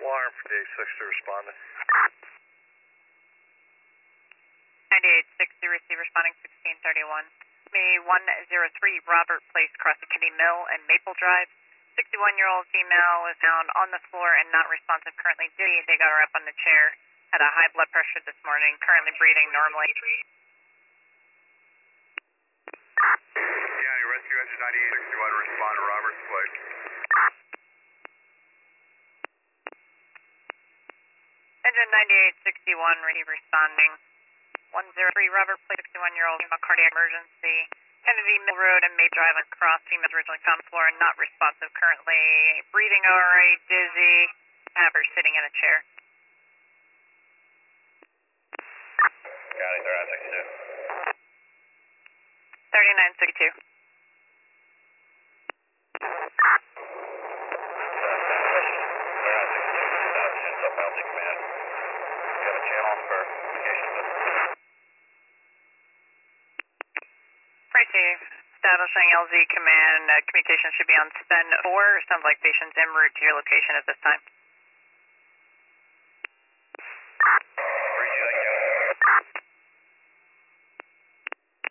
alarm for day 6 to responding. 9860, receive responding 1631. May 103, Robert Place, across the Kidney Mill and Maple Drive. 61-year-old female was found on the floor and not responsive, currently dizzy. They got her up on the chair, had a high blood pressure this morning, currently breathing normally. County Rescue Engine 9861, respond to Roberts Place. Engine 9861, receive responding. 103, Robert Place, 61-year-old female, cardiac emergency. Kennedy Mill Road and May Drive across. Female originally found on the floor and not responsive currently. Breathing alright, dizzy. Have her sitting in a chair. County thoracic 2. 3962. Command. You have a channel for communication system. Receive. Establishing LZ command. Communication should be on SPEN 4. Sounds like patient's en route to your location at this time.